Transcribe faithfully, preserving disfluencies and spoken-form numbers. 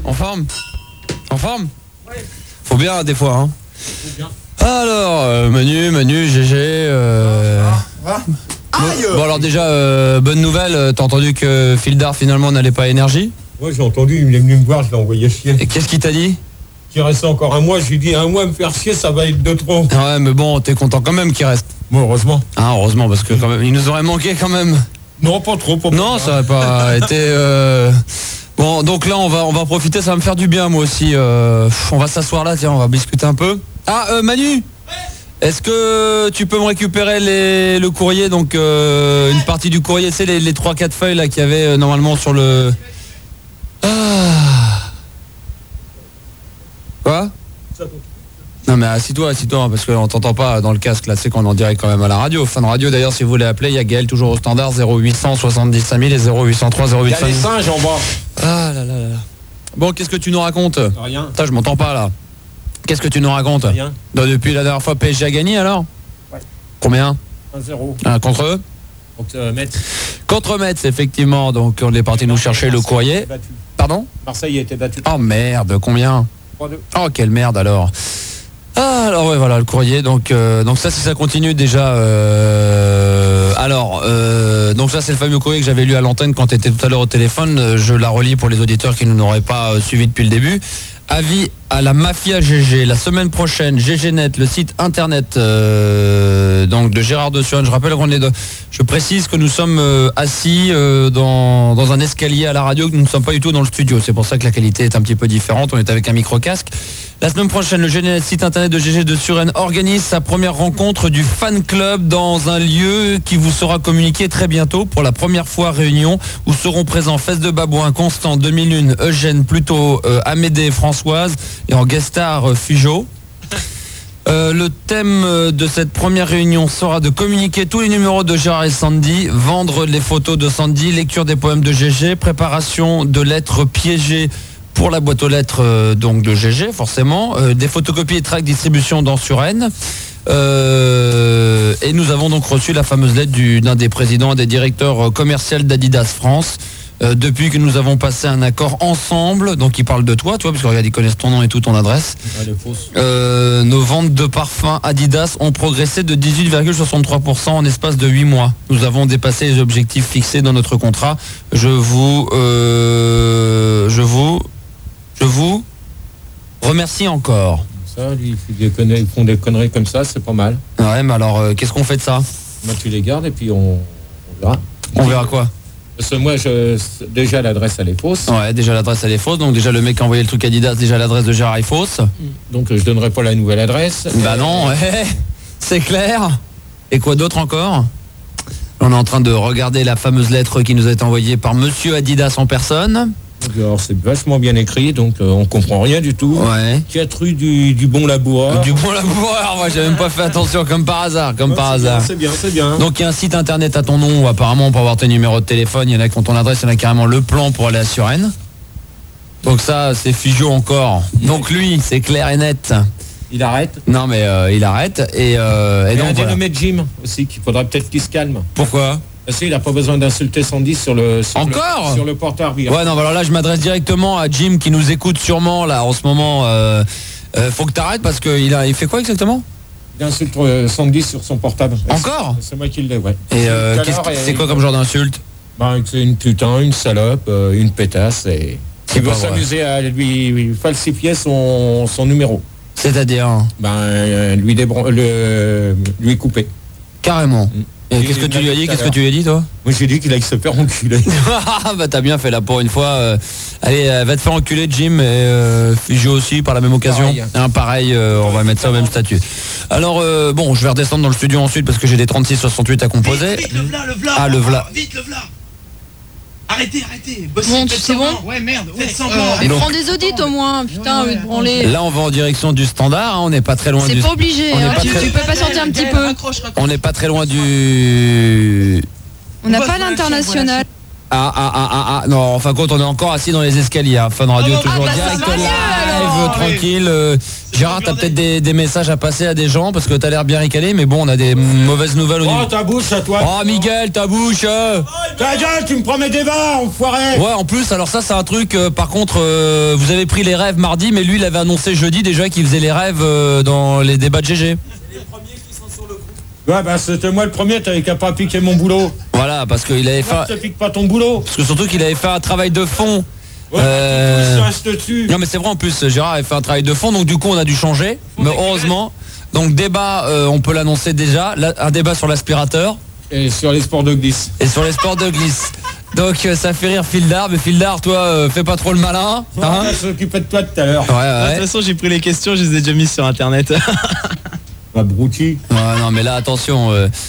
En forme En forme Faut bien des fois, hein. Bien. Alors, euh, Manu, Manu, G G... Euh... Ah, ah. Bon, bon alors déjà, euh, bonne nouvelle, t'as entendu que Fildar finalement n'allait pas à Énergie? Ouais, j'ai entendu, il est venu me voir, je l'ai envoyé chier. Et qu'est-ce qu'il t'a dit? Qu'il restait encore un mois, je lui ai dit un mois me faire chier, ça va être de trop. Ouais, mais bon, t'es content quand même qu'il reste. Bon, heureusement. Ah, heureusement, parce que quand même, il nous aurait manqué quand même. Non, pas trop, pas Non, ça aurait pas été... Euh... Bon, donc là, on va, on va profiter, ça va me faire du bien, moi aussi. Euh... On va s'asseoir là, tiens, on va discuter un peu. Ah, euh, Manu, est-ce que tu peux me récupérer les, le courrier, donc euh, une partie du courrier, c'est les, les trois quatre feuilles là qu'il y avait euh, normalement sur le... Ah. Quoi? Non mais assis-toi, assis-toi, parce qu'on t'entend pas dans le casque, là, c'est qu'on est en direct quand même à la radio. Fin de radio, d'ailleurs, si vous voulez appeler, il y a Gaël toujours au standard, zéro huit cent soixante-dix-cinq mille et zéro huit cent trois zéro huit cinq mille. Il y a des singes en bas. Ah là là là. Bon, qu'est-ce que tu nous racontes? Rien. Putain, je m'entends pas, là. Qu'est-ce que tu nous racontes? Rien. Donc, depuis la dernière fois, P S G a gagné, alors? Ouais. Combien? un zéro. Ah, contre eux? Contre euh, Metz. Contre Metz, effectivement, donc on est parti nous chercher le courrier. Pardon? Marseille a été battu. Oh merde, combien? trois deux. Oh, quelle merde, alors. Ah, alors ouais, voilà le courrier. Donc euh, donc ça, si ça continue déjà. Euh, alors euh, donc ça, c'est le fameux courrier que j'avais lu à l'antenne quand tu étais tout à l'heure au téléphone. Je la relis pour les auditeurs qui ne nous n'auraient pas euh, suivi depuis le début. Avis à la mafia G G. La semaine prochaine, G G net, le site internet euh, donc de Gérard de Sion. Je rappelle qu'on est de, je précise que nous sommes euh, assis euh, dans, dans un escalier à la radio, que nous ne sommes pas du tout dans le studio. C'est pour ça que la qualité est un petit peu différente. On est avec un micro-casque. La semaine prochaine, le G G net, site internet de G G de Suresnes, organise sa première rencontre du fan club dans un lieu qui vous sera communiqué très bientôt. Pour la première fois, réunion où seront présents Fès de Babouin, Constant, deux mille un, Eugène, Pluto, euh, Amédée, Françoise et en guest star euh, Figeaud. Euh, le thème de cette première réunion sera de communiquer tous les numéros de Gérard et Sandy, vendre les photos de Sandy, lecture des poèmes de G G, préparation de lettres piégées pour la boîte aux lettres euh, donc de G G forcément, euh, des photocopies et tracts distribution dans Suresnes. Euh, et nous avons donc reçu la fameuse lettre du, d'un des présidents et des directeurs commerciaux d'Adidas France. Euh, depuis que nous avons passé un accord ensemble, donc il parle de toi, toi, parce que regarde, ils connaissent ton nom et tout, ton adresse. Euh, nos ventes de parfums Adidas ont progressé de dix-huit virgule soixante-trois pour cent en espace de huit mois. Nous avons dépassé les objectifs fixés dans notre contrat. Je vous, euh, je vous, je vous remercie encore. Ça, lui, ils font des conneries comme ça, c'est pas mal. Ouais, mais alors, euh, qu'est-ce qu'on fait de ça? Moi, tu les gardes et puis on, on verra. On verra quoi? Parce que moi, je, déjà l'adresse elle est fausse. Ouais, déjà l'adresse elle est fausse. Donc déjà le mec qui a envoyé le truc Adidas, déjà l'adresse de Gérard est fausse. Donc je donnerai pas la nouvelle adresse. Bah non, ouais, c'est clair. Et quoi d'autre encore? On est en train de regarder la fameuse lettre qui nous a été envoyée par Monsieur Adidas en personne. Alors c'est vachement bien écrit, donc euh, on comprend rien du tout. Ouais. Qui a tru du, du bon laboureur. Du bon laboureur, moi j'ai même pas fait attention, comme par hasard, comme ouais, par c'est hasard. Bien, c'est bien, c'est bien. Donc il y a un site internet à ton nom où apparemment on peut avoir tes numéros de téléphone, il y en a qui ont ton adresse, il y en a carrément le plan pour aller à Suresnes. Donc ça c'est Figeaud encore. Donc lui, c'est clair et net. Il arrête. Non mais euh, il arrête et, euh, et il y a donc un voilà. dénommé Jim aussi, qu'il faudrait peut-être qu'il se calme. Pourquoi? Parce qu'il n'a pas besoin d'insulter Sandy sur le sur encore le, sur le porte-arbitre. Ouais non, alors là je m'adresse directement à Jim qui nous écoute sûrement là en ce moment. Euh, euh, faut que t'arrêtes parce qu'il a il fait quoi exactement? Il insulte euh, Sandy sur son portable. Encore? C'est moi qui l'ai, ouais. Et euh, qu'est-ce, c'est quoi comme genre d'insulte? Bah, c'est une putain, une salope, euh, une pétasse et il veut s'amuser à lui, lui falsifier son, son numéro. C'est-à-dire? Ben euh, lui débran- le lui couper. Carrément. Mmh. Et qu'est-ce que tu lui as dit? Qu'est-ce que tu lui as dit, toi? Moi j'ai dit qu'il allait se faire enculer. Bah t'as bien fait là pour une fois. Euh, allez, euh, va te faire enculer Jim et euh, Figeaud aussi par la même occasion. Pareil, hein, pareil euh, on va mettre ça au même statut. Alors euh, bon, je vais redescendre dans le studio ensuite parce que j'ai des trente-six soixante-huit à composer. Vite, vite, le v'là, le v'là. Ah, le v'là. Vite, le v'là. Arrêtez, arrêtez. Bossez, Bon, faites c'est semblant. bon. Ouais, merde. Faites semblant. Mais Donc- prends des audits au moins, putain, Ouais, de branler. Là on va en direction du standard, hein, on n'est pas très loin C'est du. pas obligé, on n'est hein, pas tu, très- tu peux patienter un petit peu. Raccroche, raccroche. On n'est pas très loin du. On n'a Voilà, pas voilà, l'international. Ah ah ah ah ah non, en fin de compte on est encore assis dans les escaliers, hein. Fun Radio Ah, toujours bah, ça direct va mieux, live. euh, tranquille. euh, Gérard, t'as peut-être des, des messages à passer à des gens parce que t'as l'air bien ricalé, mais bon, on a des mauvaises nouvelles au niveau. Oh, ta bouche à toi. Oh, Miguel, ta bouche. euh. Ta gueule, tu me promets des vins, enfoiré. Ouais, en plus, alors ça, c'est un truc. euh, par contre, euh, vous avez pris les rêves mardi, mais lui, il avait annoncé jeudi déjà qu'il faisait les rêves euh, dans les débats de G G. Ouais, bah c'était moi le premier, t'avais qu'à pas piquer mon boulot. Voilà, parce qu'il avait fait. Moi, je te pique pas ton boulot. Parce que surtout qu'il avait fait un travail de fond. Ouais, Euh, tu restes dessus. Non mais c'est vrai en plus, Gérard avait fait un travail de fond, donc du coup on a dû changer, mais heureusement. Donc débat, euh, on peut l'annoncer déjà, là, un débat sur l'aspirateur Et sur les sports de glisse. et sur les sports de glisse. Donc euh, ça fait rire Fildar, mais Fildar, toi, euh, fais pas trop le malin. On Hein va s'occuper de toi tout à l'heure. ouais, De ouais. toute façon, j'ai pris les questions, je les ai déjà mises sur internet. Abruti. Ouais, non mais là attention, euh,